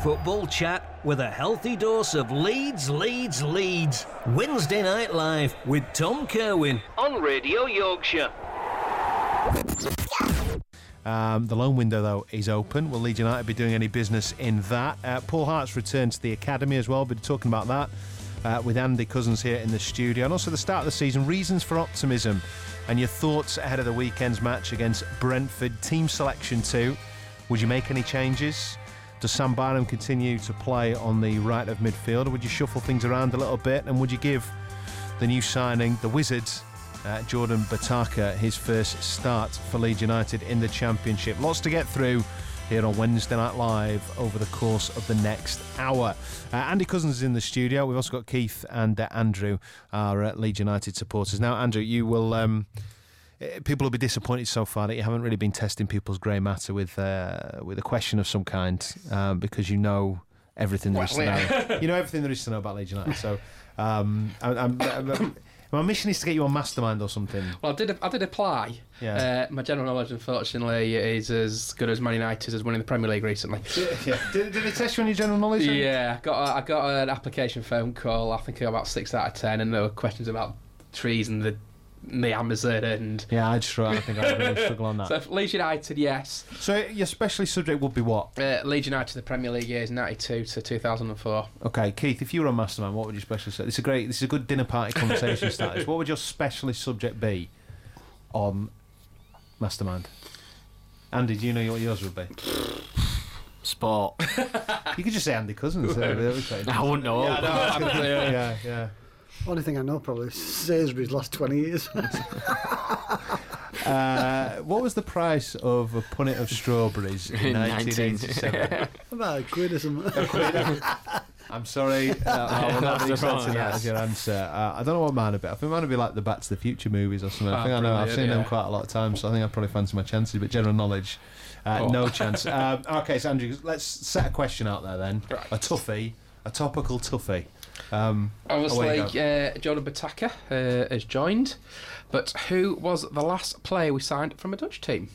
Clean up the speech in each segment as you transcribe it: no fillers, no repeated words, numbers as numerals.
Football chat with a healthy dose of Leeds. Wednesday Night Live with Tom Kerwin on Radio Yorkshire. The loan window, though, is open. Will Leeds United be doing any business in that? Paul Hart's returned to the academy as well. We'll be talking about that with Andy Cousins here in the studio. And also the start of the season, reasons for optimism and your thoughts ahead of the weekend's match against Brentford. Team selection too. Would you make any changes? Does Sam Barnum continue to play on the right of midfield, or would you shuffle things around a little bit? And would you give the new signing, the Wizards, Jordan Bataka, his first start for Leeds United in the Championship? Lots to get through here on Wednesday Night Live over the course of the next hour. Andy Cousins is in the studio. We've also got Keith and Andrew, our Leeds United supporters. Now, Andrew, you will... people will be disappointed so far that you haven't really been testing people's grey matter with a question of some kind, because you know everything there is to know. You know everything there is to know about Leeds United. So my mission is to get you on Mastermind or something. Well, I did apply. Yeah. My general knowledge, unfortunately, is as good as Man United as winning the Premier League recently. Yeah. Did they test you on your general knowledge? Yeah, I got an application phone call. I think I got about 6 out of 10, and there were questions about trees and the Amazon and... Yeah, I think I'd really struggle on that. So Leeds United, yes. So your specialist subject would be what? Leeds United, the Premier League years 92 to 2004. Okay, Keith, if you were on Mastermind, what would your specialist subject... This is a good dinner party conversation starters. What would your specialist subject be on Mastermind? Andy, do you know what yours would be? Sport. You could just say Andy Cousins. I wouldn't know. Yeah. Only thing I know probably is Sainsbury's last 20 years. What was the price of a punnet of strawberries in 1987? About a quid or something. I'm sorry, I will not be accepting that as your answer. I don't know what mine would be. I think mine would be like the Back to the Future movies or something. I think I know. I've seen them quite a lot of times, so I think I'd probably fancy my chances. But general knowledge, no chance. Okay, so Andrew, let's set a question out there then. Right. A toughie, a topical toughie. Obviously, Jordan Bataka has joined, but who was the last player we signed from a Dutch team?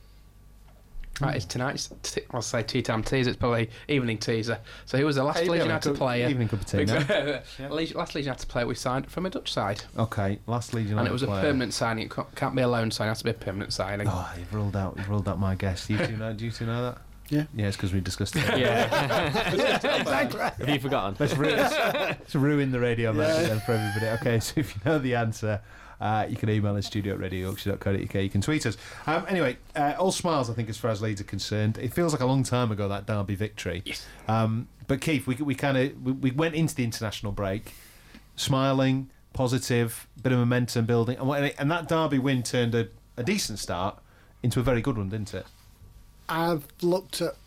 That is tonight's, I'll say tea time teaser, it's probably evening teaser. So who was the last Leeds United player? Evening cup of tea, last Leeds United player we signed from a Dutch side. Okay, last Leeds United player. And it was a permanent signing, it can't be a loan signing, it has to be a permanent signing. Oh, you've ruled out my guess. Do you two know that? Yeah, it's because we discussed it. Yeah, exactly. Have you forgotten? Let's ruin the radio magic then for everybody. Okay, so if you know the answer, you can email us studio@radioyorkshire.co.uk. You can tweet us. Anyway, all smiles, I think, as far as Leeds are concerned. It feels like a long time ago, that Derby victory. Yes. But Keith, we went into the international break smiling, positive, bit of momentum building, and that Derby win turned a decent start into a very good one, didn't it? I've looked at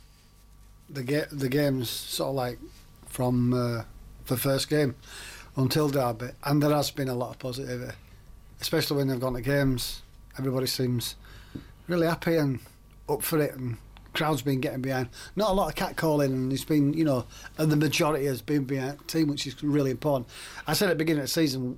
the games sort of like from the first game until Derby, and there has been a lot of positivity, especially when they've gone to games. Everybody seems really happy and up for it, and crowd's been getting behind. Not a lot of catcalling, and it's been, and the majority has been behind the team, which is really important. I said at the beginning of the season,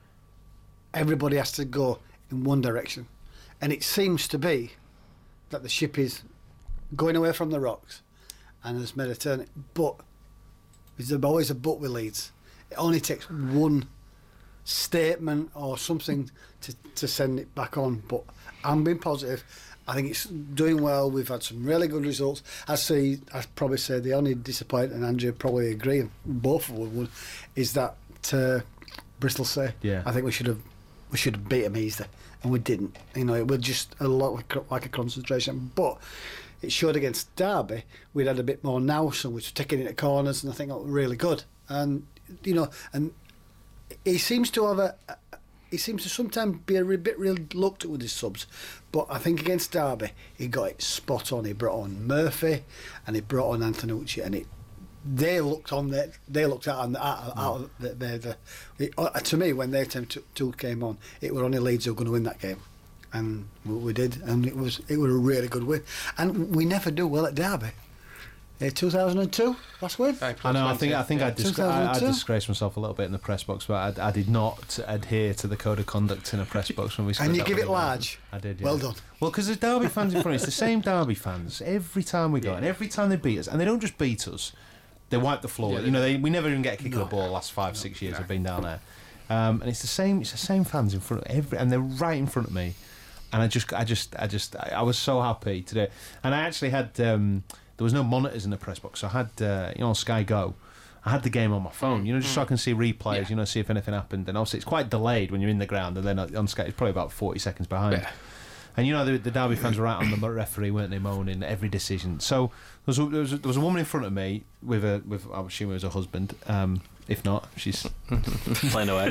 everybody has to go in one direction, and it seems to be that the ship is going away from the rocks and has made a turn. But there's always a but with Leeds. It only takes one statement or something to send it back on. But I'm being positive. I think it's doing well. We've had some really good results. I'd probably say the only disappointment, and Andrew probably agree, and both of them would, is that Bristol say. Yeah. I think we should have beat them easily, and we didn't. It was just a lot like a concentration. But it showed against Derby, we'd had a bit more nous, and we were taking it at corners, and I think that was really good. And and he seems to sometimes be a bit reluctant with his subs, but I think against Derby he got it spot on. He brought on Murphy and he brought on Antonucci, and they looked out to me when their team two came on. It were only Leeds who were going to win that game, and we did, and it was a really good win. And we never do well at Derby. 2002 last win. I know. I think I disgraced myself a little bit in the press box, but I did not adhere to the code of conduct in a press box when we. And you give it large. I did. Yeah. Well done. Well, because there's Derby fans in front of us, the same Derby fans every time we go, and every time they beat us, and they don't just beat us. They wipe the floor. Yeah, we never even get a kick of the ball the last 5-6 years I've been down there. And it's the same fans in front of and they're right in front of me. And I was so happy today. And I actually had there was no monitors in the press box. So I had on Sky Go. I had the game on my phone, just so I can see replays, see if anything happened. And obviously it's quite delayed when you're in the ground, and then on Sky it's probably about 40 seconds behind. Yeah. And the Derby fans were right on the referee, weren't they, moaning every decision. So there was a woman in front of me with I would assume it was her husband. If not, she's playing away.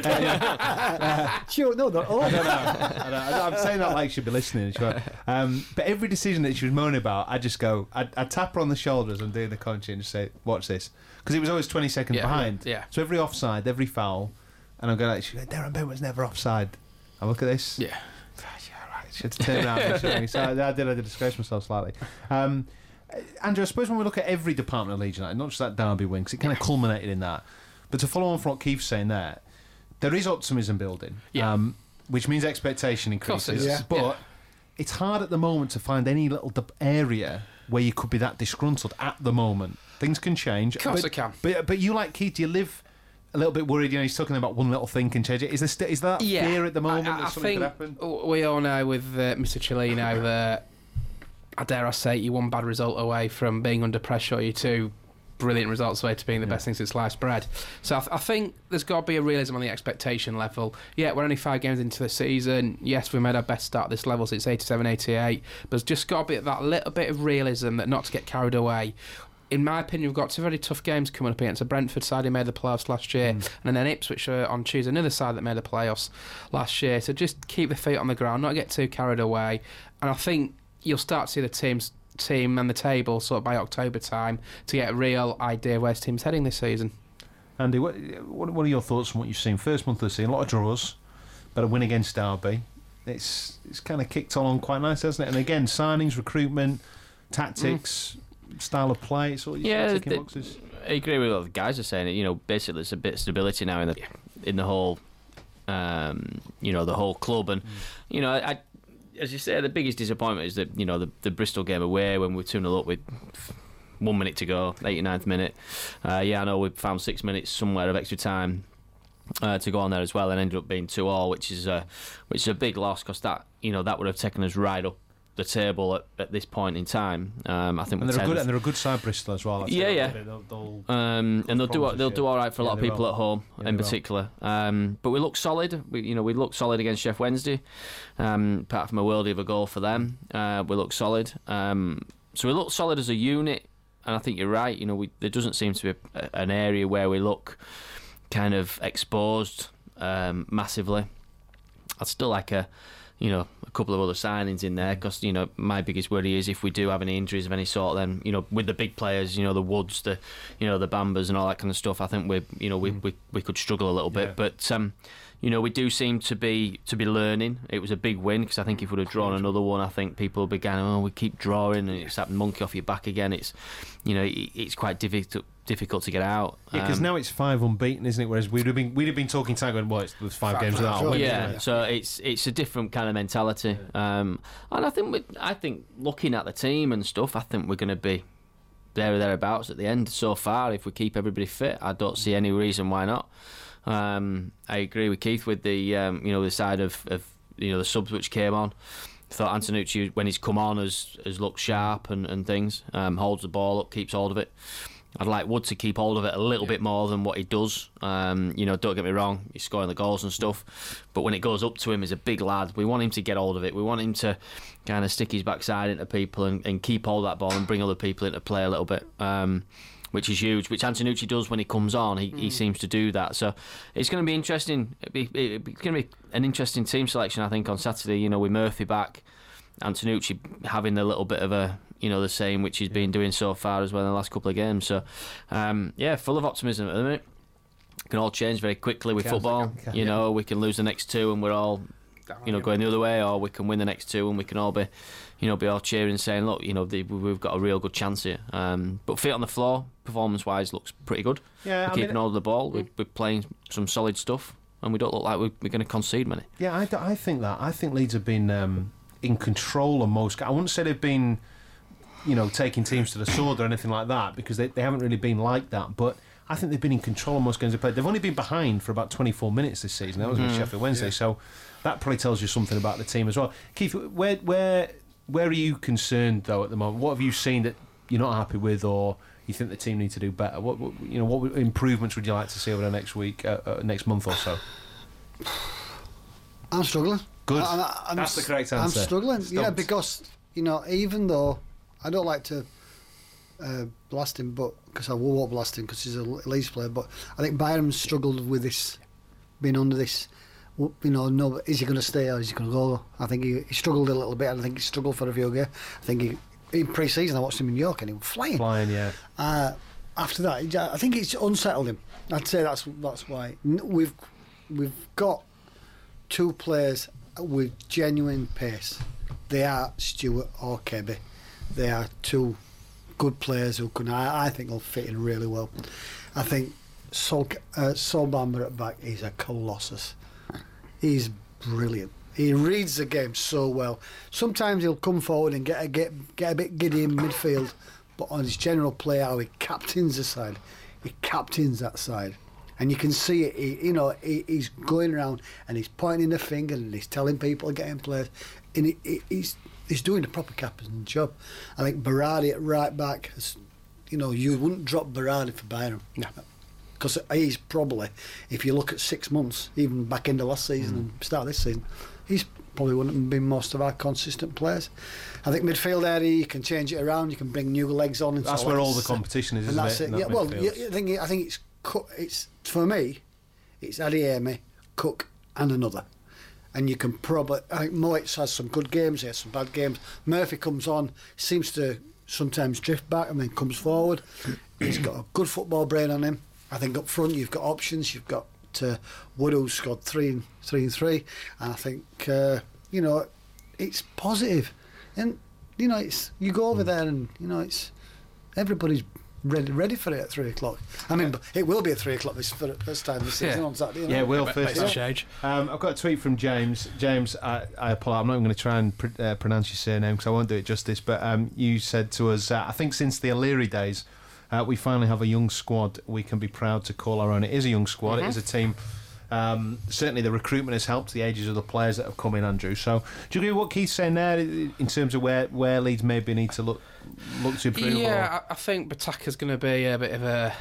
Sure, no, they're all. I don't know. I'm saying that like she'd be listening. But every decision that she was moaning about, I just go, I'd tap her on the shoulders and do the commentary and just say, watch this. Because it was always 20 seconds behind. Yeah. So every offside, every foul, and I'm going, she's like, Darren Bentwood's never offside. I look at this. Yeah. She had to turn around and show me. So I did disgrace myself slightly. Andrew, I suppose when we look at every department of Leeds United, not just that Derby win, 'cause it kind of culminated in that, but to follow on from what Keith's saying there is optimism building, which means expectation increases. But it's hard at the moment to find any little area where you could be that disgruntled at the moment. Things can change. Of course it can. But you, like Keith, you live a little bit worried. He's talking about one little thing can change it. Is there that fear at the moment that something could happen? We all know with Mr. Cellino that, I dare I say, you're one bad result away from being under pressure, or you're two brilliant results away to being the best thing since sliced bread. So I think there's got to be a realism on the expectation level. Yeah, we're only 5 games into the season. Yes, we made our best start at this level since 87, 88. But there's just got to be that little bit of realism, that not to get carried away. In my opinion, we've got 2 very tough games coming up against a Brentford side who made the playoffs last year, and then Ipswich on Tuesday, another side that made the playoffs last year. So just keep the feet on the ground, not get too carried away. And I think you'll start to see the team and the table sort of by October time to get a real idea where this team's heading this season. Andy, what are your thoughts on what you've seen? First month of the season, a lot of draws, but a win against Derby. It's kind of kicked on quite nice, hasn't it? And again, signings, recruitment, tactics, style of play, it's all ticking boxes. I agree with what the guys are saying. Basically there's a bit of stability now in the whole the whole club, and I as you say, the biggest disappointment is that the Bristol game away when we were 2-0 up with 1 minute to go, 89th minute. I know we found 6 minutes somewhere of extra time to go on there as well, and ended up being 2-2, which is a big loss, because that would have taken us right up the table at this point in time. I think they're a good side, Bristol, as well. And they'll do all right for a lot of people at home in particular. But we look solid. We look solid against Sheff Wednesday. Apart from a worldie of a goal for them, we look solid. So we look solid as a unit, and I think you're right. There doesn't seem to be an area where we look kind of exposed massively. I'd still like a couple of other signings in there, because my biggest worry is if we do have any injuries of any sort, then with the big players, the Woods, the Bambas and all that kind of stuff, I think we could struggle a little bit. But we do seem to be learning. It was a big win, because I think if we'd have drawn another one, I think people would be going, we keep drawing and it's that monkey off your back again. It's quite difficult to get out. Yeah, because now it's 5 unbeaten, isn't it? Whereas we'd have been talking time going, it was 5 games without a win. Yeah, so it's a different kind of mentality. And I think looking at the team and stuff, I think we're going to be there or thereabouts at the end. So far, if we keep everybody fit, I don't see any reason why not. I agree with Keith with the the side of the subs which came on. I thought Antonucci, when he's come on, has looked sharp and things. Holds the ball up, keeps hold of it. I'd like Wood to keep hold of it a little bit more than what he does. Don't get me wrong, he's scoring the goals and stuff, but when it goes up to him, he's a big lad. We want him to get hold of it. We want him to kind of stick his backside into people and keep hold of that ball and bring other people into play a little bit, which is huge, which Antonucci does when he comes on. He seems to do that. So it's going to be interesting. It's going to be an interesting team selection, I think, on Saturday. With Murphy back, Antonucci having a little bit of a the same which he's been doing so far as well in the last couple of games. So full of optimism at the minute. It can all change very quickly with football. We can lose the next 2 and we're all going the other way, or we can win the next 2 and we can all be be all cheering, saying, look, we've got a real good chance here. But feet on the floor, performance wise, looks pretty good. We're keeping hold of the ball. We're playing some solid stuff, and we don't look like we're going to concede many. Yeah, I think Leeds have been in control of most. I wouldn't say they've been taking teams to the sword or anything like that, because they haven't really been like that. But I think they've been in control of most games they played. They've only been behind for about 24 minutes this season. That was with Sheffield Wednesday, so that probably tells you something about the team as well. Keith, where are you concerned though at the moment? What have you seen that you're not happy with, or you think the team need to do better? What improvements would you like to see over the next month or so? I'm struggling. Good. That's the correct answer. I'm struggling. Yeah, because even though I don't like to blast him, but because I won't blast him because he's a Leeds player, but I think Byram's struggled with this, being under this. No, is he going to stay or is he going to go? I think he struggled a little bit. I think he struggled for a few games. I think in pre-season I watched him in York and he was flying. Yeah. After that, I think it's unsettled him. I'd say that's why we've got two players with genuine pace. They are Stewart or Kebby. They are two good players who can. I think will fit in really well. I think Sol Bamba at back is a colossus. He's brilliant. He reads the game so well. Sometimes he'll come forward and get a bit giddy in midfield, but on his general play, how he captains the side, he captains that side, and you can see it. He's going around and he's pointing the finger and he's telling people to get in place, and he's doing the proper captain job. I think Berardi at right back, you wouldn't drop Berardi for Byram. No. Because he's probably, if you look at 6 months, even back into last season and start of this season, he's probably one of been most of our consistent players. I think midfield area, you can change it around, you can bring new legs on. And that's where all the competition is, isn't it? I think it's for me, it's Adeyemi, Cook, and another. And you can probably, I think Moitz has some good games, he has some bad games. Murphy comes on, seems to sometimes drift back and then comes forward. He's got a good football brain on him. I think up front you've got options. You've got Wood, who scored 3 and 3, and I think it's positive. And it's you go over there and it's everybody's ready for it at 3 o'clock. I mean, it will be at 3 o'clock for the first time this season on Saturday. Yeah, it will. First change. I've got a tweet from James. James, I apologize. I'm not going to try and pronounce your surname because I won't do it justice. But you said to us, I think since the O'Leary days. We finally have a young squad we can be proud to call our own. It is a young squad. It is a team. Certainly the recruitment has helped the ages of the players that have come in, Andrew. So do you agree with what Keith's saying there in terms of where Leeds maybe need to look to improve? Yeah, I think Bataka's going to be a bit of a...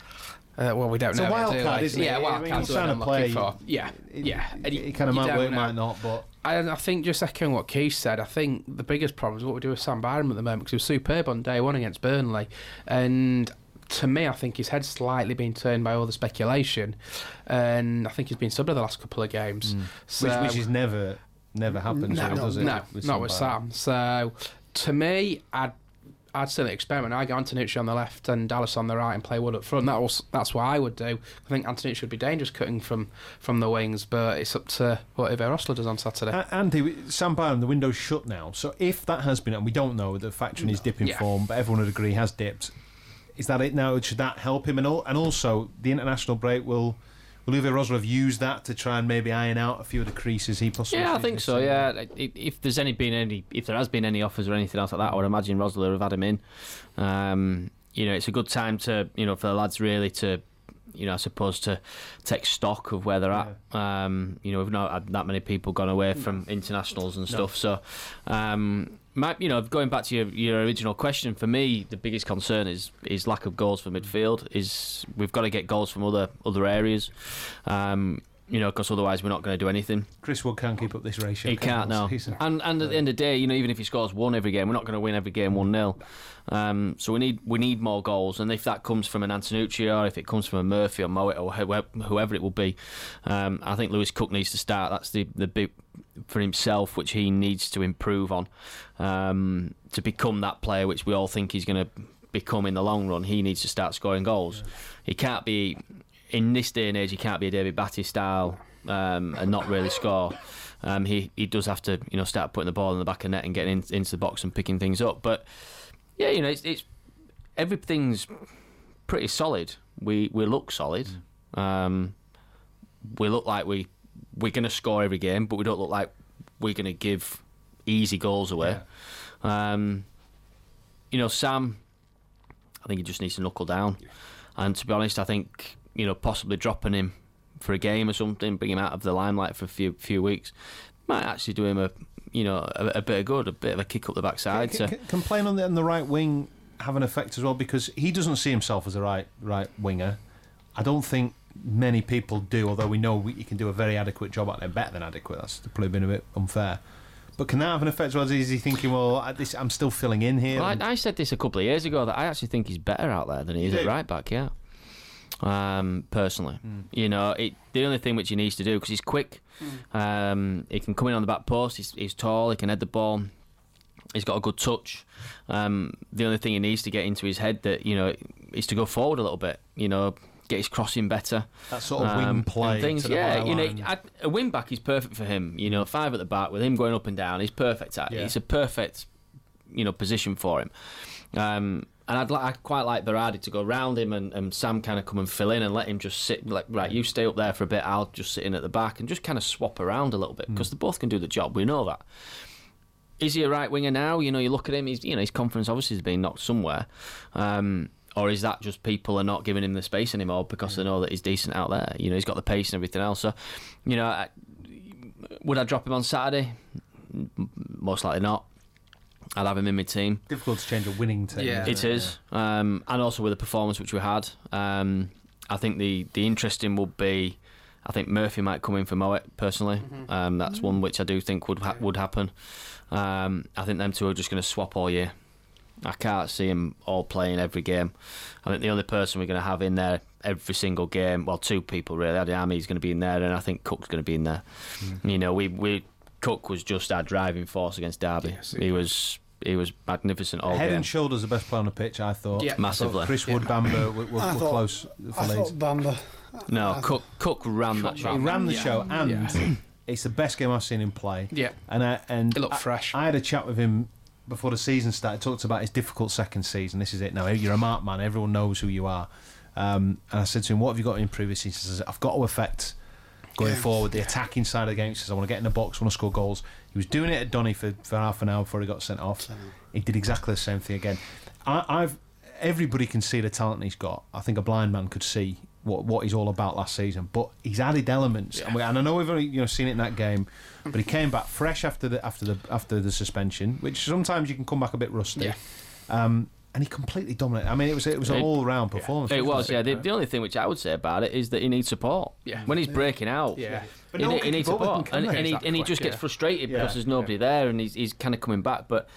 we don't know. It's a wild card, isn't it? Yeah, wild card's what I'm looking for. Yeah. It kind of might work, might not, but... I think, just echoing what Keith said, I think the biggest problem is what we do with Sam Byram at the moment, because he was superb on day one against Burnley. And to me, I think his head's slightly been turned by all the speculation. And I think he's been subbed the last couple of games. So, which is never happens, does it? No, not with Sam. So, to me, I'd still experiment. I go Antonucci on the left and Dallas on the right and play Wood up front. That's what I would do. I think Antonucci would be dangerous cutting from the wings, but it's up to whatever Osler does on Saturday. Andy, Sam Byram, the window's shut now. So if that has been, and we don't know, the factor in his dipping form, but everyone would agree has dipped. Is that it now? Should that help him? And also, the international break will Uwe Rosler have used that to try and maybe iron out a few of the creases he possibly... Yeah, I think so, yeah. If there has been any offers or anything else like that, I would imagine Rosler would have had him in. It's a good time to, for the lads really to, I suppose to take stock of where they're at. We've not had that many people gone away from internationals and stuff, so... going back to your original question, for me the biggest concern is lack of goals for midfield. We've got to get goals from other areas, because otherwise we're not going to do anything. Chris Wood can't keep up this ratio. He can't, no. And at the end of the day, even if he scores one every game, we're not going to win every game 1-0. So we need more goals, and if that comes from an Antonucci or if it comes from a Murphy or Moet or whoever it will be, I think Lewis Cook needs to start. That's the big for himself, which he needs to improve on to become that player which we all think he's going to become in the long run. He needs to start scoring goals. He can't be, in this day and age, he can't be a David Batty style and not really score. He does have to start putting the ball in the back of the net and getting into the box and picking things up. But yeah, it's everything's pretty solid. We look solid. We look like we're going to score every game, but we don't look like we're going to give easy goals away. Sam, I think he just needs to knuckle down. And to be honest, I think, possibly dropping him for a game or something, bring him out of the limelight for a few weeks, might actually do him a bit of good, a bit of a kick up the backside. Can playing on the right wing have an effect as well? Because he doesn't see himself as a right winger. I don't think many people do, although we know he can do a very adequate job at it, better than adequate. That's probably been a bit unfair. But can that have an effect as well? Is he thinking, well, I'm still filling in here? Well, I said this a couple of years ago, that I actually think he's better out there than he is at right back, yeah. Personally. The only thing which he needs to do, because he's quick, he can come in on the back post, he's tall, he can head the ball, he's got a good touch. The only thing he needs to get into his head is to go forward a little bit, get his crossing better. That sort of wing play. Things, a wing back is perfect for him. 5 at the back with him going up and down. He's perfect at it. It's a perfect, position for him. And I'd quite like Berardi to go round him and Sam kind of come and fill in and let him just sit. Like, right, you stay up there for a bit. I'll just sit in at the back and just kind of swap around a little bit because they both can do the job. We know that. Is he a right winger now? You look at him. His confidence obviously has been knocked somewhere. Or is that just people are not giving him the space anymore because they know that he's decent out there? He's got the pace and everything else. So, would I drop him on Saturday? Most likely not. I'd have him in my team. Difficult to change a winning team. Yeah, it is. And also with the performance which we had, I think the interesting would be, I think Murphy might come in for Moet personally. That's one which I do think would happen. I think them two are just going to swap all year. I can't see them all playing every game. I think the only person we're going to have in there every single game, well, 2 people really. Adeyemi's going to be in there, and I think Cook's going to be in there. Cook was just our driving force against Derby. Yes, he was magnificent all Head game. and shoulders the best player on the pitch, I thought. Yeah, massively. Chris Wood, Bamba were close for I Leeds. thought Bamba. No, Cook ran that show. He ran the show, and it's the best game I've seen him play. Yeah, and it looked fresh. I had a chat with him before the season started. Talked about his difficult second season. This is it now. You're a marked man. Everyone knows who you are. And I said to him, "What have you got in previous seasons?" He says, "I've got to affect going forward the attacking side of the game." He says, "I want to get in the box, I want to score goals." He was doing it at Donny for half an hour before he got sent off. He did exactly the same thing again. Everybody can see the talent he's got. I think a blind man could see what he's all about last season. But he's added elements, and I know we've only seen it in that game. But he came back fresh after the suspension, which sometimes you can come back a bit rusty. And he completely dominated. I mean, it was an all-round performance. It was, yeah. The only thing which I would say about it is that he needs support. Yeah. When he's breaking out, he needs support, and he just gets frustrated because there's nobody there, and he's kind of coming back. But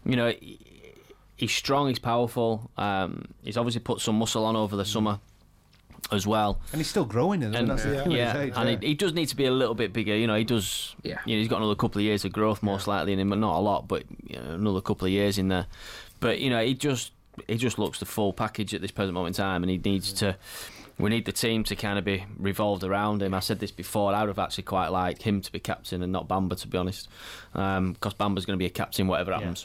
he's strong, he's powerful. He's obviously put some muscle on over the summer as well, and he's still growing. And he does need to be a little bit bigger. He does. Yeah. He's got another couple of years of growth, most likely in him, but not a lot. But another couple of years in there. But he just looks the full package at this present moment in time, and he needs to. We need the team to kind of be revolved around him. I said this before. I would have actually quite liked him to be captain and not Bamba, to be honest, because Bamba's going to be a captain whatever happens.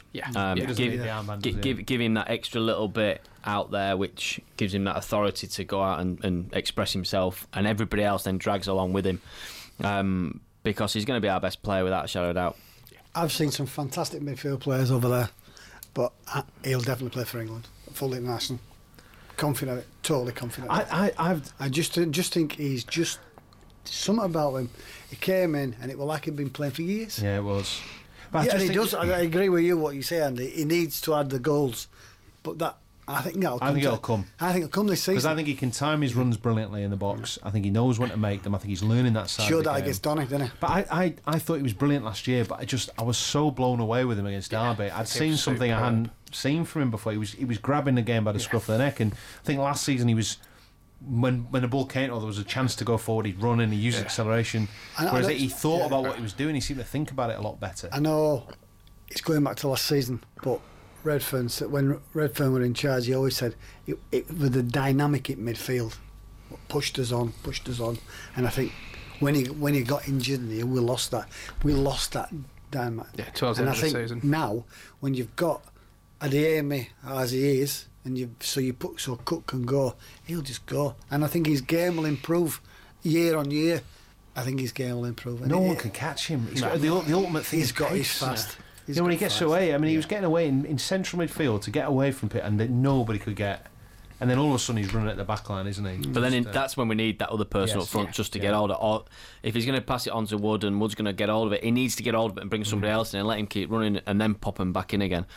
Give him that extra little bit out there, which gives him that authority to go out and express himself, and everybody else then drags along with him, because he's going to be our best player without a shadow of doubt. I've seen some fantastic midfield players over there, but he'll definitely play for England, full international. Confident, totally confident. I just think he's just something about him. He came in and it was like he'd been playing for years. Yeah, it was. But he does. I agree with you what you say, Andy. He needs to add the goals, but I think it'll come. I think it'll come this season because I think he can time his runs brilliantly in the box. I think he knows when to make them. I think he's learning that side. Sure, of the that game. against Donny, didn't he? But I thought he was brilliant last year. But I was so blown away with him against Derby. I'd seen something I hadn't seen from him before. He was grabbing the game by the scruff of the neck, and I think last season he was. When the ball came, there was a chance to go forward. He'd run and he used acceleration. Whereas he thought about what he was doing. He seemed to think about it a lot better. I know it's going back to last season, but Redfern, when Redfern were in charge, he always said it was the dynamic in midfield pushed us on, and I think when he got injured, we lost that dynamic. Yeah, towards the end of the season. Now, when you've got Adeyemi as he is, and so Cook can go, he'll just go, and I think his game will improve year on year. I think his game will improve. No one can catch him. He's got the ultimate thing. He's fast. He's when got he gets five. away, I mean, he was getting away in central midfield to get away from Pitt, and that nobody could get. And then all of a sudden he's running at the back line, isn't he? But then that's when we need that other person up front just to get hold of it. Or if he's going to pass it on to Wood and Wood's going to get hold of it, he needs to get hold of it and bring somebody else in and let him keep running and then pop him back in again.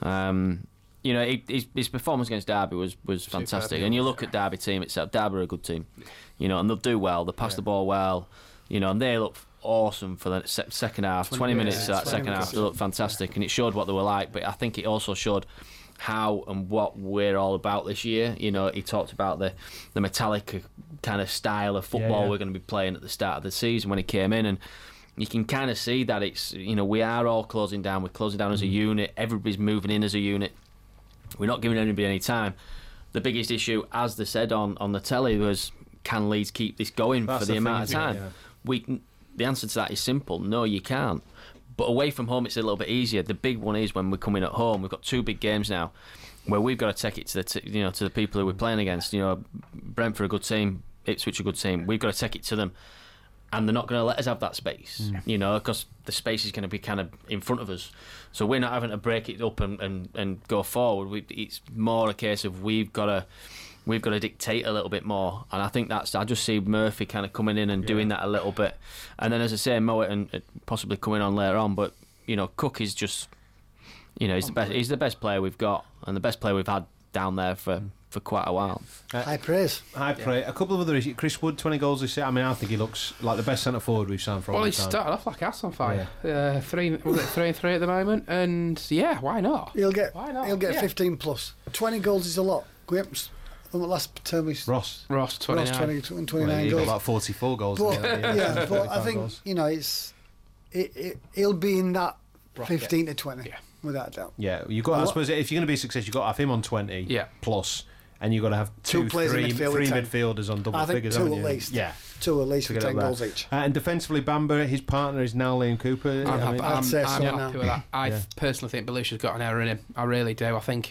His performance against Derby was fantastic. And you look at Derby team itself, Derby are a good team, and they'll do well. They pass the ball well, and they look awesome for the second half. 20 minutes of that second half, they look fantastic, and it showed what they were like. But I think it also showed how and what we're all about this year. He talked about the metallic kind of style of football we're going to be playing at the start of the season when he came in, and you can kind of see that it's we are all closing down. We're closing down as a unit. Everybody's moving in as a unit. We're not giving anybody any time. The biggest issue, as they said on the telly, was can Leeds keep this going for the amount of time? The answer to that is simple. No, you can't. But away from home, it's a little bit easier. The big one is when we're coming at home. We've got 2 big games now, where we've got to take it to to the people who we're playing against. Brentford a good team, Ipswich a good team. We've got to take it to them, and they're not going to let us have that space. Because the space is going to be kind of in front of us. So we're not having to break it up and go forward. It's more a case of we've got to dictate a little bit more, and I think I just see Murphy kind of coming in and doing that a little bit, and then as I say, Mowat and possibly coming on later on. But Cook is just, he's the best. He's the best player we've got, and the best player we've had down there for quite a while. High praise. A couple of other issues. Chris Wood, 20 goals this year. I mean, I think he looks like the best centre forward we've signed for a long time. Well, he started off like ass on fire. 3 and 3 at the moment, and why not? He'll get 15 plus. 20 goals is a lot. Graham's last term is Ross 29. Ross 29 he goals. got about 44 goals. But, but I think goals. he'll be in that 15 to 20 without a doubt. Yeah, you've got. I suppose if you're going to be a success, you've got to have him on 20 plus, and you've got to have two players in midfield, three midfielders on double figures. I think 2 at least. Yeah, 2 at least with 10 goals each. And defensively, Bamber, his partner is now Liam Cooper. I'm happy with that. I Yeah. personally think Belusha's got an error in him. I really do. I think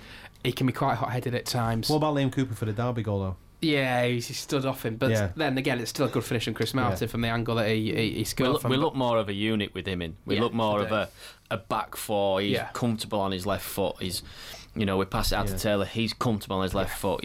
he can be quite hot-headed at times. What about Liam Cooper for the Derby goal, though? Yeah, he stood off him. But then again, it's still a good finish from Chris Martin from the angle that he scored from. We look more of a unit with him in. We look more of a back four. He's comfortable on his left foot. We pass it out to Taylor. He's comfortable on his left foot.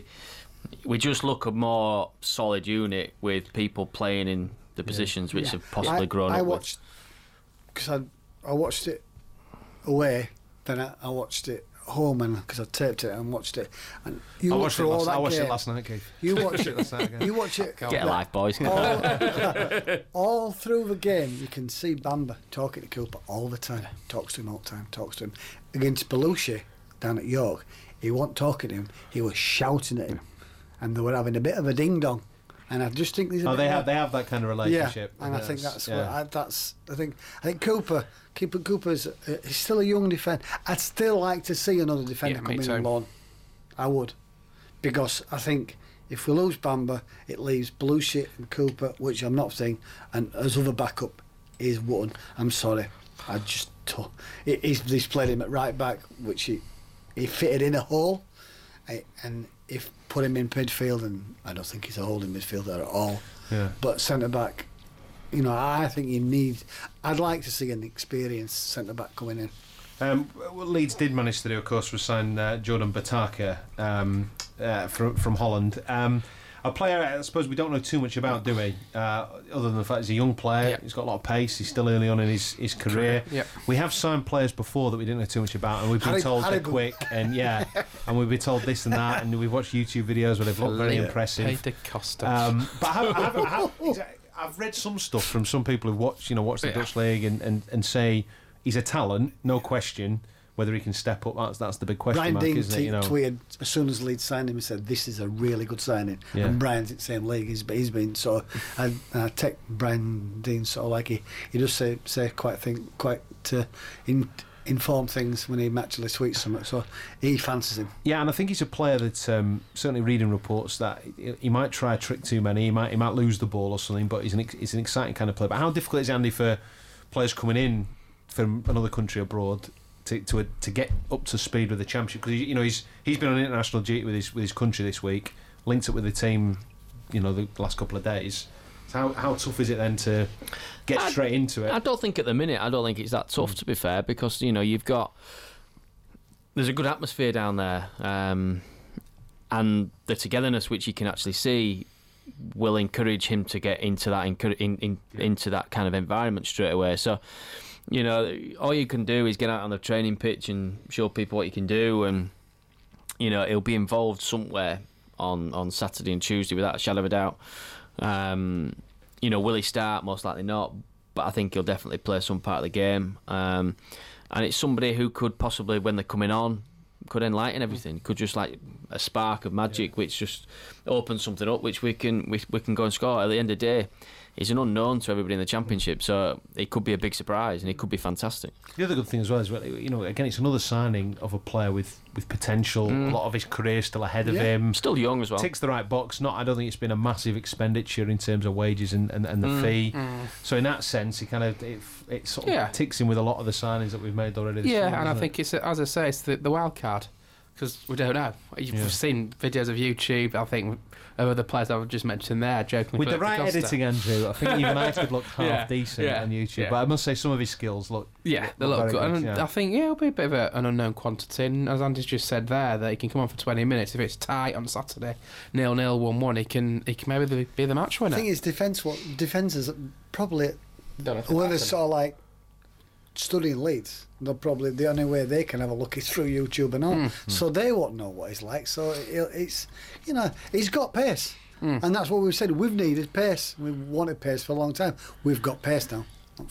We just look a more solid unit with people playing in the positions which have possibly grown up. I watched, because I watched it away, then I watched it home, and because I taped it and watched it, and I watched it last night, Keith. You watch it last night again. You watch it. Get a life, boys. All through the game, you can see Bamber talking to Cooper all the time. Talks to him all the time. Talks to him. Against Belushi down at York, he wasn't talking to him. He was shouting at him, and they were having a bit of a ding dong. And I just think these. They have that kind of relationship. Yeah, and I think that's I think Cooper's he's still a young defender. I'd still like to see another defender come in on loan. I would, because I think if we lose Bamber, it leaves Belushi and Cooper, which I'm not saying, and as other backup is Wootton. I'm sorry, he's played him at right back, which he fitted in a hole, and if put him in midfield, and I don't think he's a holding midfielder at all. Yeah. But centre back, I think I'd like to see an experienced centre back coming in. What Leeds did manage to do, of course, was sign Jordan Bataka from Holland. A player I suppose we don't know too much about, do we? Other than the fact he's a young player, he's got a lot of pace, he's still early on in his career. We have signed players before that we didn't know too much about, and we've been told they're quick, and and we've been told this and that, and we've watched YouTube videos where they've looked very impressive. But I've read some stuff from some people who watch the Dutch League and say he's a talent, no question. Whether he can step up, that's the big question Brian mark, Dean isn't it? tweeted as soon as Leeds signed him, he said, "This is a really good signing." Yeah. And Brian's in the same league. He's been so. I take Brian Dean sort of like he does say quite to inform things when he actually tweets something. So he fancies him. Yeah, and I think he's a player that certainly reading reports that he might try a trick too many. He might lose the ball or something. But he's an exciting kind of player. But how difficult is it, Andy, for players coming in from another country abroad to get up to speed with the Championship? Because he's been on international duty with his country this week, linked up with the team, the last couple of days. So how tough is it then to get straight into it? I don't think at the minute. I don't think it's that tough, to be fair, because you've got. There's a good atmosphere down there, and the togetherness which you can actually see will encourage him to get into that into that kind of environment straight away. So, all you can do is get out on the training pitch and show people what you can do, and he'll be involved somewhere on Saturday and Tuesday without a shadow of a doubt. Will he start? Most likely not, but I think he'll definitely play some part of the game. And it's somebody who could possibly, when they're coming on, could enlighten everything. Could just like a spark of magic, which just opens something up, which we can go and score. At the end of the day, he's an unknown to everybody in the Championship, so it could be a big surprise and it could be fantastic. The other good thing as well is, again, it's another signing of a player with potential. A lot of his career still ahead of him. Still young as well. Ticks the right box. I don't think it's been a massive expenditure in terms of wages and the fee. So in that sense, it kind of it sort of ticks in with a lot of the signings that we've made already. And I think it's, as I say, it's the wild card. Because we don't know. You've seen videos of YouTube, I think, of other players I've just mentioned there, joking with the right editing, Andrew. I think even I could look half decent on YouTube. But I must say, some of his skills look. Yeah, they look good. And I think it'll be a bit of an unknown quantity. And as Andy's just said there, that he can come on for 20 minutes. If it's tight on Saturday, 0-0, 1-1, he can maybe be the match winner. I think his defence is probably whoever's sort of like studying Leeds. They're probably the only way they can have a look is through YouTube and all. So they won't know what he's like. So it's he's got pace, and that's what we've said. We've needed pace. We've wanted pace for a long time. We've got pace now.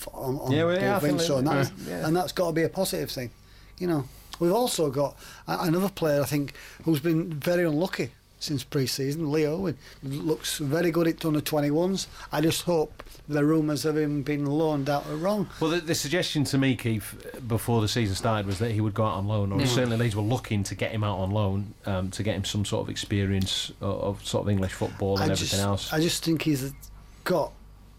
And that's got to be a positive thing. We've also got another player I think who's been very unlucky since pre-season. Leo looks very good at under 21s. I just hope the rumours of him being loaned out are wrong. Well, the suggestion to me, Keith, before the season started was that he would go out on loan, or certainly Leeds were looking to get him out on loan to get him some sort of experience of sort of English football and everything else. I just think he's got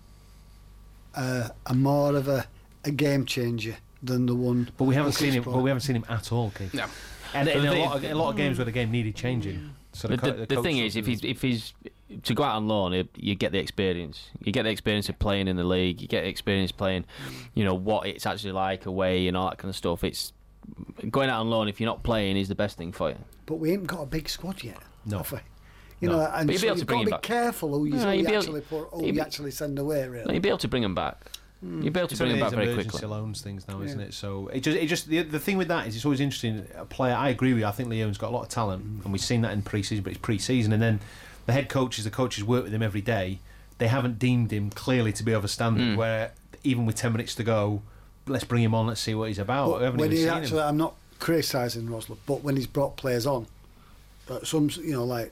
a more of a game changer than the one. But we haven't seen him. But we haven't seen him at all, Keith. No. And in a lot of games where the game needed changing. So the thing is, if he's to go out on loan, you get the experience. You get the experience of playing in the league. You get the experience playing, what it's actually like away and all that kind of stuff. It's going out on loan if you're not playing is the best thing for you. But we ain't got a big squad yet. No. Have we? And but so you've got to be careful who you actually send away. Really, you'll be able to bring them back. You'll be able to bring them back very quickly. Emergency loans things now, isn't it? So it just the thing with that is it's always interesting. A player, I agree with you. I think Leo's got a lot of talent, and we've seen that in pre-season. But it's pre-season, and then the coaches work with him every day. They haven't deemed him clearly to be of a standard where even with 10 minutes to go, let's bring him on. Let's see what he's about. I'm not criticising Rosler, but when he's brought players on, some like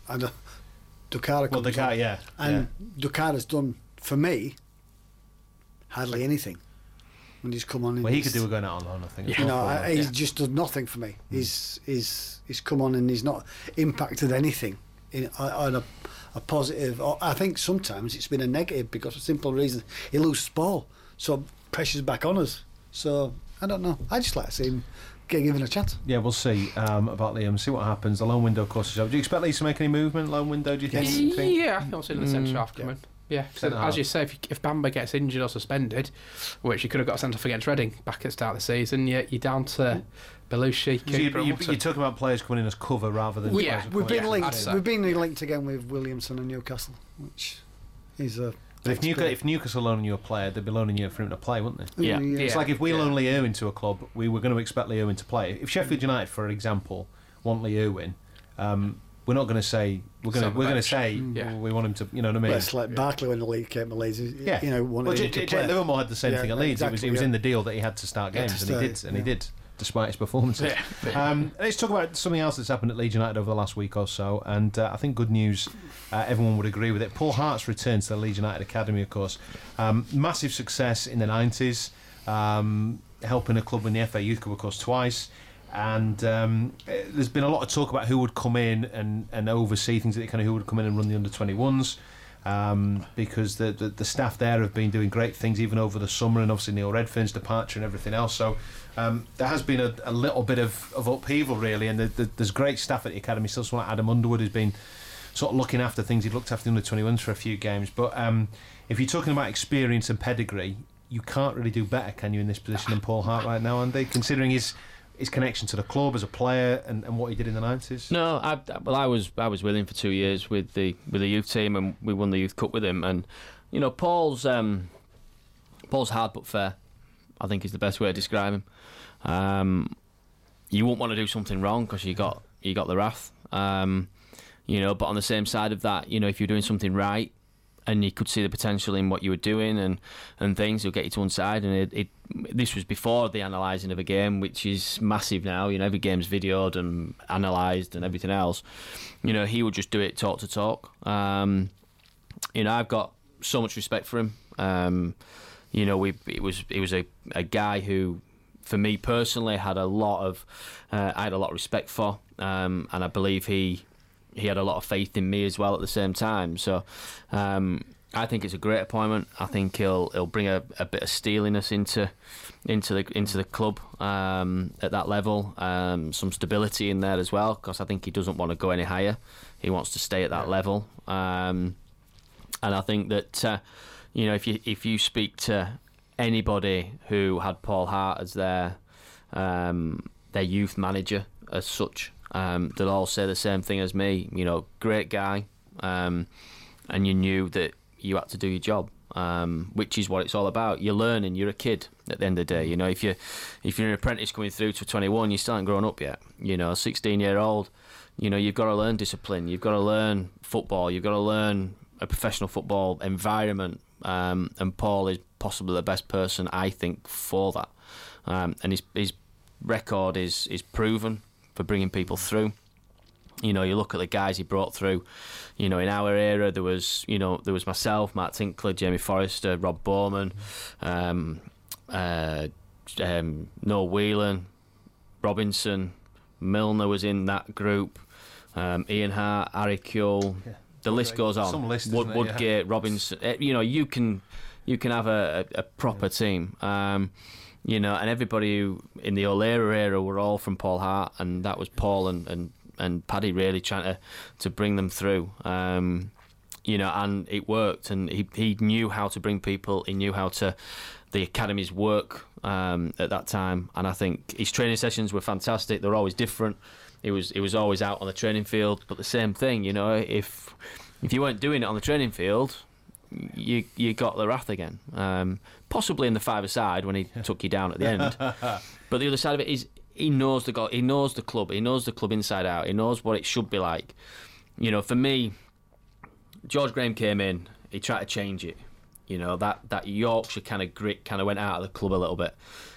Dukara comes on, and Dukara's done for me hardly anything when he's come on. Well, he could do a going out on loan, I think. He's just done nothing for me. He's come on and he's not impacted anything on a positive. I think sometimes it's been a negative because of simple reason he loses ball, so pressure's back on us. So I don't know. I just like to see him get given a chance. Yeah, we'll see about Liam. See what happens. The loan window, of course, is over. Do you expect Leeds to make any movement? Loan window? Do you think? Yeah, I think I'll see the centre half coming. Yeah, so as you say, if Bamba gets injured or suspended, which you could have got sent off against Reading back at the start of the season, you're down to Belushi. You're talking about players coming in as cover rather than. Yeah, we've been linked. We've been linked again with Williamson and Newcastle, which is a. But if Newcastle loaning you a player, they'd be loaning you for him to play, wouldn't they? Yeah. It's like if we loan Lee Irwin to a club, we were going to expect Lee Irwin to play. If Sheffield United, for example, want Lee Irwin, we're not going to say we're going to say we want him to. You know what I mean? It's like Barkley when the league came to Leeds. Wanted him to play. Livermore had the same thing at Leeds. Exactly, it was in the deal that he had to start games, and he did. Despite his performances. Let's talk about something else that's happened at Leeds United over the last week or so, and I think good news, everyone would agree with it. Paul Hart's return to the Leeds United Academy, of course. Massive success in the 90s, helping a club win the FA Youth Cup, of course, twice. And there's been a lot of talk about who would come in and oversee things, who would come in and run the under-21s. Because the staff there have been doing great things even over the summer, and obviously Neil Redfern's departure and everything else. So there has been a little bit of upheaval really, and there's great staff at the academy. Still, someone like Adam Underwood has been sort of looking after things. He'd looked after the under-21s for a few games. But if you're talking about experience and pedigree, you can't really do better, can you, in this position than Paul Hart right now, Andy, considering his connection to the club as a player and what he did in the 90s? No, I was with him for 2 years with the youth team, and we won the Youth Cup with him. And you know, Paul's hard but fair, I think, is the best way to describe him. You wouldn't want to do something wrong because you got the wrath. You know, but on the same side of that, you know, if you're doing something right and you could see the potential in what you were doing and things, he'll get you to one side. And this was before the analysing of a game, which is massive now. You know, every game's videoed and analysed and everything else. You know, he would just do it talk to talk. You know, I've got so much respect for him. You know, it was a guy who, for me personally, I had a lot of respect for, and I believe he had a lot of faith in me as well at the same time. So I think it's a great appointment. I think he'll bring a bit of steeliness into the club at that level. Some stability in there as well, because I think he doesn't want to go any higher. He wants to stay at that level. And I think that you know, if you speak to anybody who had Paul Hart as their youth manager as such, they'll all say the same thing as me. You know, great guy, and you knew that you had to do your job, which is what it's all about. You're learning. You're a kid at the end of the day. You know, if you're an apprentice coming through to 21, you still haven't grown up yet. You know, 16-year-old. You know, you've got to learn discipline. You've got to learn football. You've got to learn a professional football environment. And Paul is possibly the best person, I think, for that. And his record is proven for bringing people through. You know, you look at the guys he brought through. You know, in our era, there was myself, Mark Tinkler, Jamie Forrester, Rob Bowman, Noel Whelan, Robinson, Milner was in that group, Ian Hart, Harry Kewell. Yeah. The list goes on. Woodgate, Robinson. You know, you can have a proper team. You know, and everybody who in the O'Leary era were all from Paul Hart, and that was Paul and Paddy really trying to bring them through. You know, and it worked, and he knew how to bring people. He knew how the academies work at that time, and I think his training sessions were fantastic. They're always different. It was always out on the training field, but the same thing, you know, if you weren't doing it on the training field, you got the wrath again. Possibly in the five-a-side when he took you down at the end. But the other side of it is he knows the club, he knows the club inside out, he knows what it should be like. You know, for me, George Graham came in, he tried to change it. You know, that Yorkshire kind of grit kind of went out of the club a little bit.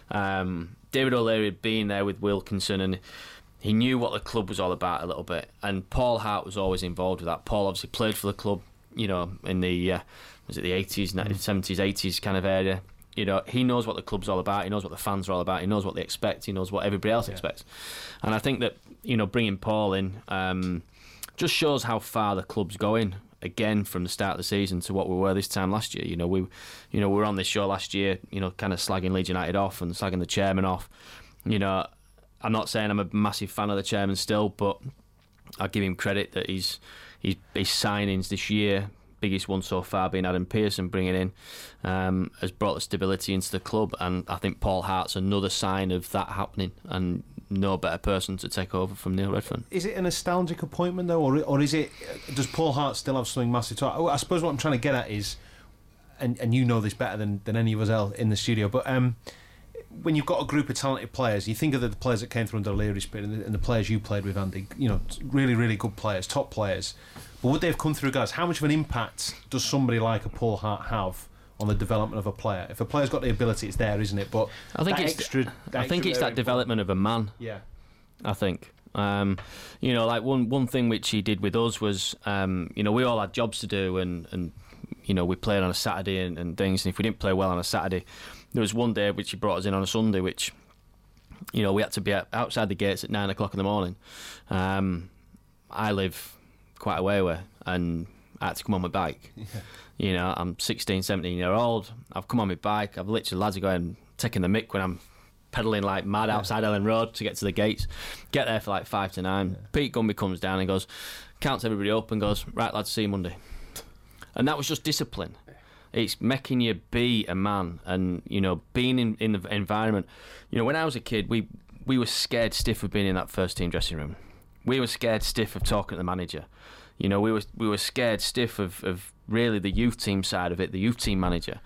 David O'Leary had been there with Wilkinson, and he knew what the club was all about a little bit, and Paul Hart was always involved with that. Paul obviously played for the club, you know, in the was it the 80s, 70s, 80s kind of area. You know, he knows what the club's all about. He knows what the fans are all about. He knows what they expect. He knows what everybody else expects. And I think that, you know, bringing Paul in just shows how far the club's going. Again, from the start of the season to what we were this time last year. You know, we were on this show last year. You know, kind of slagging Leeds United off and slagging the chairman off. You know, I'm not saying I'm a massive fan of the chairman still, but I give him credit that his signings this year, biggest one so far being Adam Pearson bringing in, has brought the stability into the club, and I think Paul Hart's another sign of that happening, and no better person to take over from Neil Redfern. Is it a nostalgic appointment though, or is it? Does Paul Hart still have something massive to? I suppose what I'm trying to get at is, and you know this better than any of us else in the studio, but when you've got a group of talented players, you think of the players that came through under Leary's period and the players you played with, Andy. You know, really, really good players, top players. But would they have come through, guys? How much of an impact does somebody like a Paul Hart have on the development of a player? If a player's got the ability, it's there, isn't it? But I think it's that development of a man. Yeah, I think. You know, like one thing which he did with us was, you know, we all had jobs to do, and you know, we played on a Saturday and things. And if we didn't play well on a Saturday, there was one day which he brought us in on a Sunday, which, you know, we had to be outside the gates at 9 o'clock in the morning. I live quite a way away, and I had to come on my bike. Yeah. You know, I'm 16, 17 year old. I've come on my bike. I've literally, lads are going taking the mick when I'm pedalling like mad outside Ellen Road to get to the gates. Get there for like 5 to 9. Yeah. Pete Gumby comes down and goes, counts everybody up and goes, right lads, see you Monday. And that was just discipline. It's making you be a man, and being in the environment. When I was a kid, we were scared stiff of being in that first team dressing room. We were scared stiff of talking to the manager. We were scared stiff of really the youth team side of it, the youth team manager.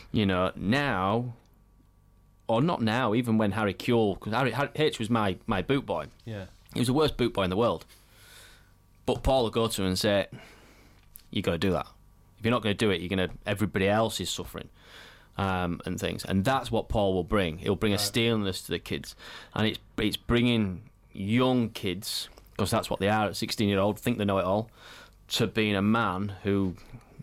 Now, or not now, even when Harry Kewell, because Harry H was my boot boy. Yeah, he was the worst boot boy in the world. But Paul will go to him and say, "You got to do that. If you're not going to do it, everybody else is suffering." And things, and that's what Paul will bring. He'll bring a steeliness to the kids, and it's bringing young kids, because that's what they are at 16-year-old, think they know it all, to being a man who,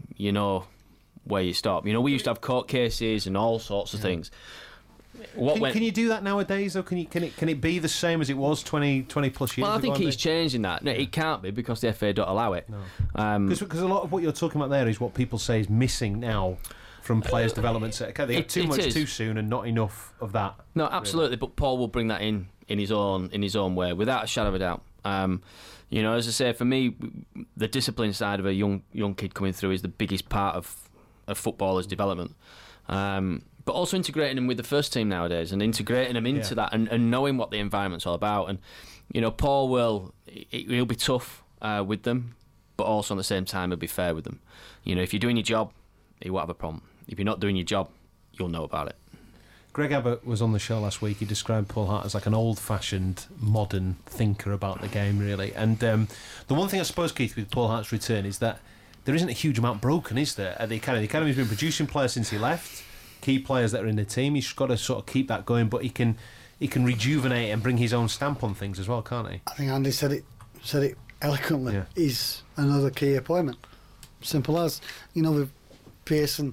where you stop. We used to have court cases and all sorts of things. Can you do that nowadays, though? Can it be the same as it was 20 plus years ago? Well, I think he's changing that. No, it can't be, because the FA don't allow it. No. Because a lot of what you're talking about there is what people say is missing now from players' development. They have too much too soon and not enough of that. No, absolutely. Really. But Paul will bring that in his own way, without a shadow of a doubt. As I say, for me, the discipline side of a young kid coming through is the biggest part of footballers' development. But also integrating them with the first team nowadays, and integrating them into that, and knowing what the environment's all about. And Paul he'll be tough with them, but also at the same time he'll be fair with them. If you're doing your job, he won't have a problem. If you're not doing your job, you'll know about it. Greg Abbott was on the show last week. He described Paul Hart as like an old-fashioned, modern thinker about the game, really. And the one thing I suppose, Keith, with Paul Hart's return is that there isn't a huge amount broken, is there, at the Academy? The Academy's been producing players since he left, key players that are in the team. He's got to sort of keep that going, but he can rejuvenate and bring his own stamp on things as well, can't he? I think Andy said it eloquently. Yeah. He's another key appointment. Simple as. With Pearson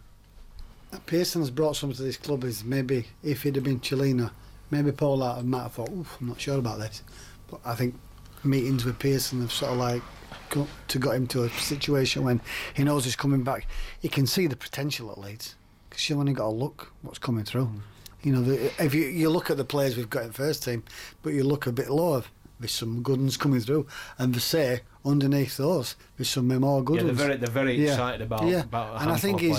has brought something to this club. Is maybe if he'd have been Chilena, maybe Paul Hart might have thought, I'm not sure about this. But I think meetings with Pearson have sort of like got him to a situation when he knows he's coming back. He can see the potential at Leeds, because you've only got to look what's coming through. If you look at the players we've got in first team, but you look a bit lower, there's some good ones coming through, and they say underneath those there's some more good ones. They're very excited about and I think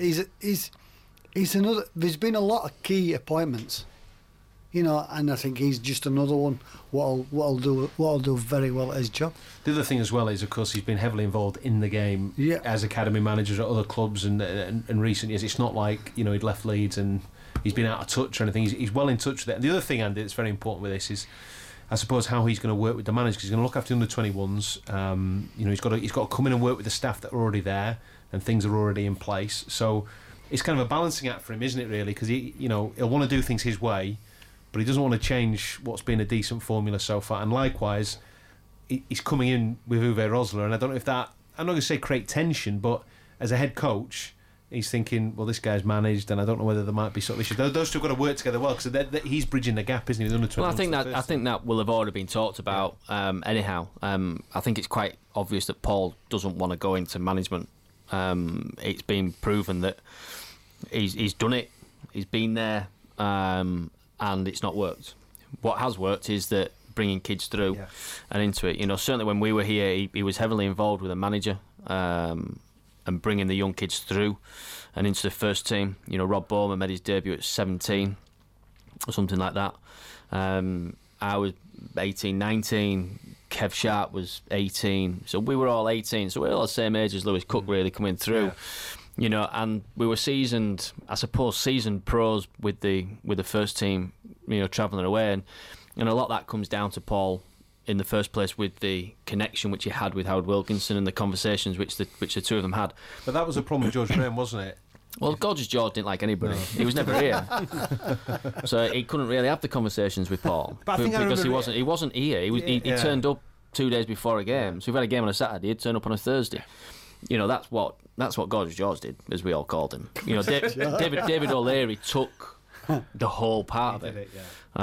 he's another. There's been a lot of key appointments, and I think he's just another one what'll do very well at his job. The other thing as well is, of course, he's been heavily involved in the game as academy manager at other clubs, and in recent years it's not like he'd left Leeds and he's been out of touch or anything. He's well in touch with it. And the other thing, Andy, that's very important with this is, I suppose, how he's going to work with the managers. He's going to look after the under-21s. He's got to come in and work with the staff that are already there, and things are already in place. So it's kind of a balancing act for him, isn't it? Really, because he'll want to do things his way, but he doesn't want to change what's been a decent formula so far. And likewise, he's coming in with Uwe Rosler, and I don't know if that, I'm not going to say create tension, but as a head coach, he's thinking, well, this guy's managed, and I don't know whether there might be sort of issues. Those two have got to work together well, because he's bridging the gap, isn't he? Well, I think that will have already been talked about. Anyhow, I think it's quite obvious that Paul doesn't want to go into management. It's been proven that he's done it. He's been there, and it's not worked. What has worked is that bringing kids through and into it. Certainly when we were here, he was heavily involved with a manager. And bringing the young kids through and into the first team. Rob Bowman made his debut at 17 or something like that. I was 18, 19. Kev Sharp was 18. So we were all 18. So we were all the same age as Lewis Cook, really, coming through. And we were seasoned pros with the first team, travelling away. And a lot of that comes down to Paul in the first place, with the connection which he had with Howard Wilkinson and the conversations which the two of them had. But that was a problem with George Graham, wasn't it? Well, Gorgeous George didn't like anybody. No. He was never here, so he couldn't really have the conversations with Paul because he wasn't here. He turned up 2 days before a game. So if we had a game on a Saturday, he'd turn up on a Thursday. That's what Gorgeous George did, as we all called him. David O'Leary took the whole part of it.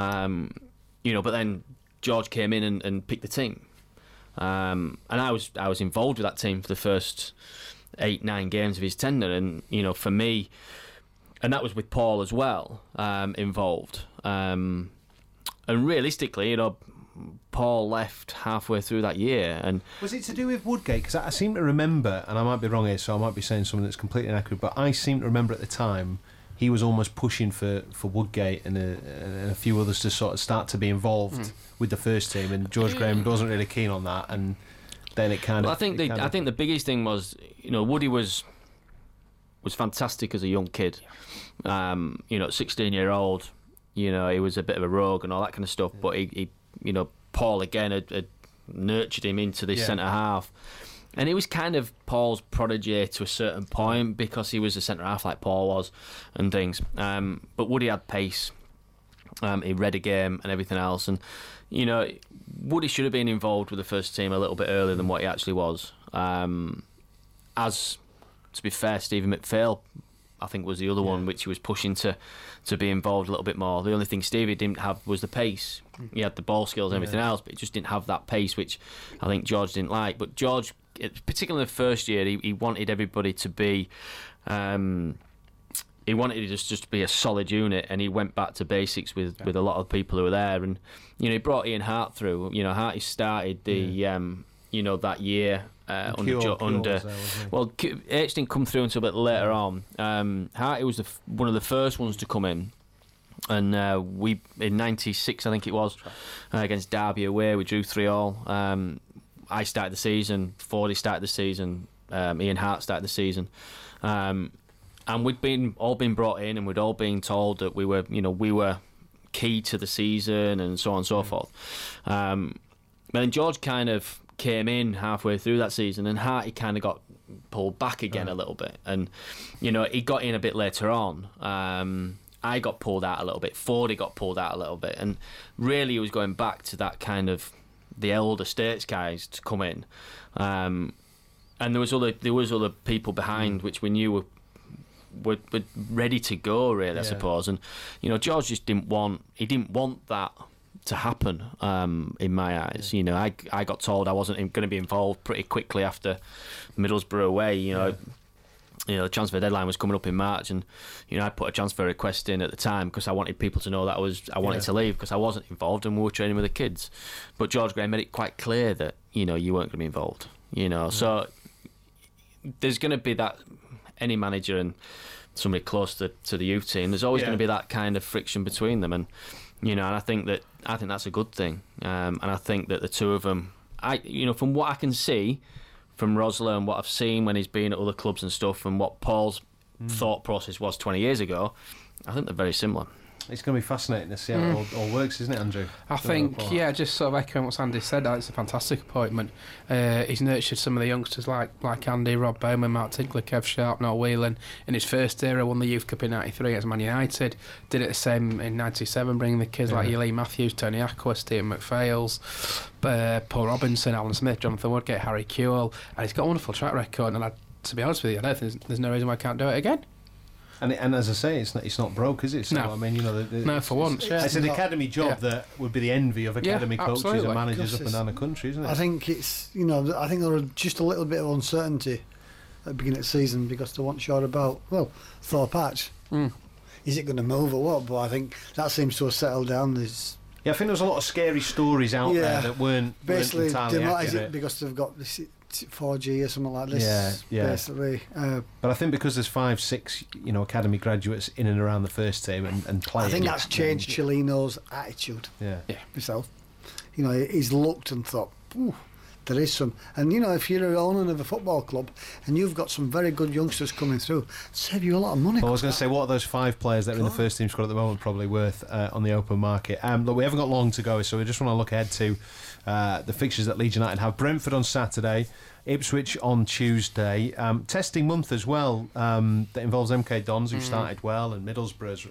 But then George came in and picked the team, and I was involved with that team for the first 8-9 games of his tenure. And for me, and that was with Paul as well involved. And realistically, Paul left halfway through that year. And was it to do with Woodgate? Because I seem to remember, and I might be wrong here, so I might be saying something that's completely inaccurate, but I seem to remember at the time he was almost pushing for Woodgate and a few others to sort of start to be involved with the first team, and George Graham wasn't really keen on that, and then it kind of... I think the biggest thing was, Woody was fantastic as a young kid. 16-year-old, he was a bit of a rogue and all that kind of stuff, but he Paul again had nurtured him into this centre half. And he was kind of Paul's protege to a certain point because he was a centre half like Paul was and things. But Woody had pace. He read a game and everything else. And, Woody should have been involved with the first team a little bit earlier than what he actually was. As, to be fair, Stephen McPhail, I think, was the other one which he was pushing to be involved a little bit more. The only thing Stevie didn't have was the pace. He had the ball skills and everything else, but he just didn't have that pace, which I think George didn't like. But George, particularly the first year, he wanted everybody to be... he wanted it just to be a solid unit, and he went back to basics with a lot of people who were there. And, he brought Ian Hart through. Harty started the... that year under. Well, H didn't come through until a bit later on. Harty was one of the first ones to come in, and we in '96, I think it was, against Derby away, we drew 3-3. I started the season. Fordy started the season. Ian Hart started the season, and we'd all been brought in, and we'd all been told that we were key to the season and so on and so forth. But then George kind of came in halfway through that season, and Harty kind of got pulled back again a little bit, and he got in a bit later on. I got pulled out a little bit. Fordy got pulled out a little bit, and really he was going back to that kind of the elder states guys to come in, and there was other people behind which we knew were ready to go, really, I suppose. And George just didn't want that to happen, in my eyes. I got told I wasn't going to be involved pretty quickly after Middlesbrough away. The transfer deadline was coming up in March, and I put a transfer request in at the time because I wanted people to know that I wanted to leave because I wasn't involved and we were training with the kids. But George Graham made it quite clear that you weren't going to be involved. So there's going to be that, any manager and somebody close to the youth team, there's always going to be that kind of friction between them, and and I think that's a good thing. And I think that the two of them, from what I can see from Rosler and what I've seen when he's been at other clubs and stuff, and what Paul's thought process was 20 years ago, I think they're very similar. It's going to be fascinating to see how it all works, isn't it, Andrew? I think, just sort of echoing what Andy said, it's a fantastic appointment. He's nurtured some of the youngsters like Andy, Rob Bowman, Mark Tinkler, Kev Sharp, Noel Whelan. In his first era, won the Youth Cup in '93 against Man United. Did it the same in '97, bringing the kids like Lee Matthews, Tony Aqua, Stephen McPhails, Paul Robinson, Alan Smith, Jonathan Woodgate, Harry Kewell. And he's got a wonderful track record, and to be honest with you, I don't think there's no reason why I can't do it again. And as I say, it's not broke, is it? So, no. I mean, no, for once, it's an academy job that would be the envy of academy coaches and managers up and down the country, isn't it? I think it's, I think there was just a little bit of uncertainty at the beginning of the season because they weren't sure about, Thorpe Arch. Is it going to move or what? But I think that seems to have settled down. I think there was a lot of scary stories out there that weren't entirely accurate. Is it because they've got this 4G or something like this? Basically. But I think because there's 5-6, academy graduates in and around the first team and playing. I think that's changed Cellino's attitude. Yeah. Himself. He's looked and thought, there is some. And if you're an owner of a football club and you've got some very good youngsters coming through, save you a lot of money. Well, I was going to say, what are those 5 players that are in the first team squad at the moment probably worth on the open market? Look, we haven't got long to go, so we just want to look ahead to the fixtures that Leeds United have. Brentford on Saturday, Ipswich on Tuesday. Testing month as well that involves MK Dons, who started well, and Middlesbrough's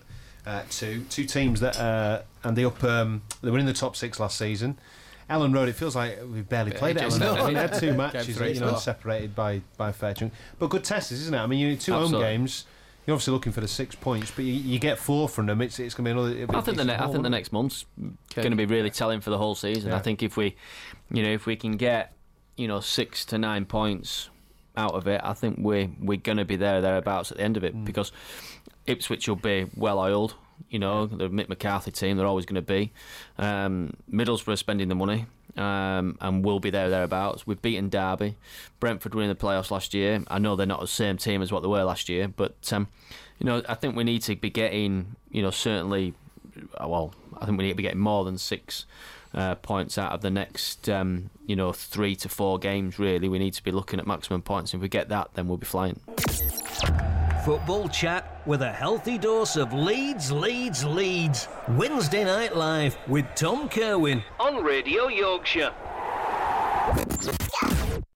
two teams that and they were in the top 6 last season. Ellen Road, it feels like we've barely played at Ellen Road. We had 2 matches, separated by a fair chunk. But good tests, isn't it? I mean, 2 home games. You're obviously looking for the 6 points, but you get 4 from them. It's going to be another. I think the next month's going to be really telling for the whole season. I think if we can get 6 to 9 points out of it, I think we're going to be thereabouts at the end of it, because Ipswich will be well oiled. You know, the Mick McCarthy team, they're always going to be. Middlesbrough are spending the money, and will be thereabouts. We've beaten Derby. Brentford were in the playoffs last year. I know they're not the same team as what they were last year, but you know, I think we need to be getting, you know, certainly, well, I think we need to be getting more than 6 points out of the next, 3 to 4 games. Really, we need to be looking at maximum points. If we get that, then we'll be flying. Football chat with a healthy dose of Leeds. Wednesday Night Live with Tom Kerwin on Radio Yorkshire.